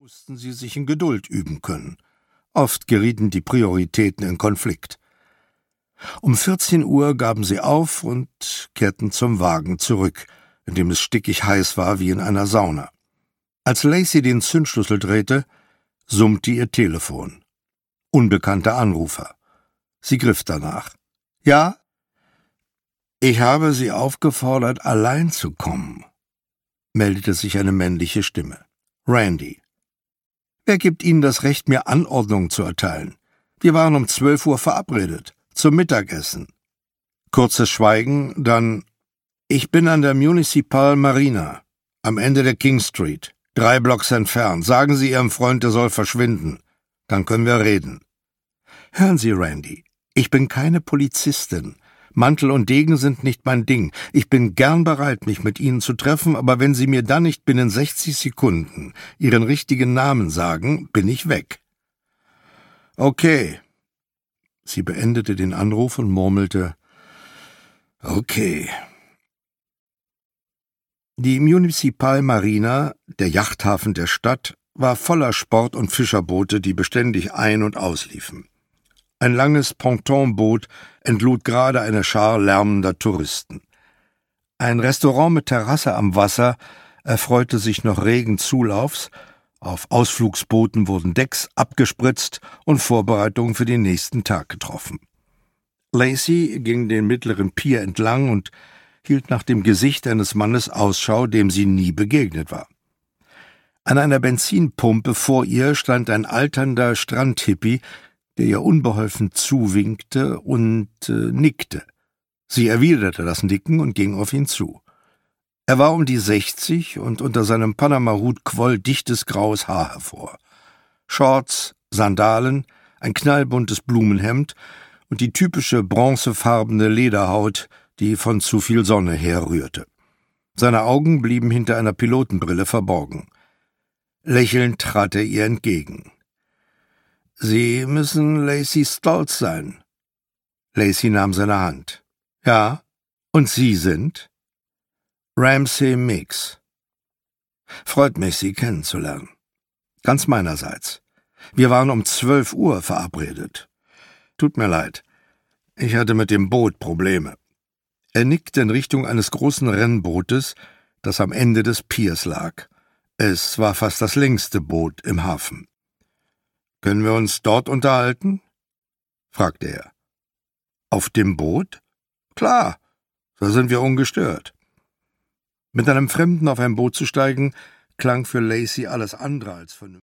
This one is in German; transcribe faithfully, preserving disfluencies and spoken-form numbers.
mussten sie sich in Geduld üben können. Oft gerieten die Prioritäten in Konflikt. Um vierzehn Uhr gaben sie auf und kehrten zum Wagen zurück, in dem es stickig heiß war wie in einer Sauna. Als Lacey den Zündschlüssel drehte, summte ihr Telefon. Unbekannter Anrufer. Sie griff danach. »Ja?« »Ich habe Sie aufgefordert, allein zu kommen«, meldete sich eine männliche Stimme. »Randy. Wer gibt Ihnen das Recht, mir Anordnungen zu erteilen? Wir waren um zwölf Uhr verabredet, zum Mittagessen.« Kurzes Schweigen, dann »Ich bin an der Municipal Marina, am Ende der King Street, drei Blocks entfernt. Sagen Sie Ihrem Freund, er soll verschwinden. Dann können wir reden.« »Hören Sie, Randy, ich bin keine Polizistin. Mantel und Degen sind nicht mein Ding. Ich bin gern bereit, mich mit Ihnen zu treffen, aber wenn Sie mir dann nicht binnen sechzig Sekunden Ihren richtigen Namen sagen, bin ich weg.« »Okay.« Sie beendete den Anruf und murmelte, »Okay.« Die Municipal Marina, der Yachthafen der Stadt, war voller Sport- und Fischerboote, die beständig ein- und ausliefen. Ein langes Pontonboot entlud gerade eine Schar lärmender Touristen. Ein Restaurant mit Terrasse am Wasser erfreute sich noch regen Zulaufs, auf Ausflugsbooten wurden Decks abgespritzt und Vorbereitungen für den nächsten Tag getroffen. Lacey ging den mittleren Pier entlang und hielt nach dem Gesicht eines Mannes Ausschau, dem sie nie begegnet war. An einer Benzinpumpe vor ihr stand ein alternder Strandhippie, der ihr unbeholfen zuwinkte und äh, nickte. Sie erwiderte das Nicken und ging auf ihn zu. Er war um die sechzig und unter seinem Panama-Hut quoll dichtes graues Haar hervor. Shorts, Sandalen, ein knallbuntes Blumenhemd und die typische bronzefarbene Lederhaut, die von zu viel Sonne herrührte. Seine Augen blieben hinter einer Pilotenbrille verborgen. Lächelnd trat er ihr entgegen. »Sie müssen Lacey Stoltz sein.« Lacey nahm seine Hand. »Ja, und Sie sind?« »Ramsey Mix.« »Freut mich, Sie kennenzulernen. Ganz meinerseits. Wir waren um zwölf Uhr verabredet. Tut mir leid. Ich hatte mit dem Boot Probleme.« Er nickte in Richtung eines großen Rennbootes, das am Ende des Piers lag. Es war fast das längste Boot im Hafen. »Können wir uns dort unterhalten?« fragte er. »Auf dem Boot?« »Klar, da sind wir ungestört.« Mit einem Fremden auf ein Boot zu steigen, klang für Lacey alles andere als vernünftig.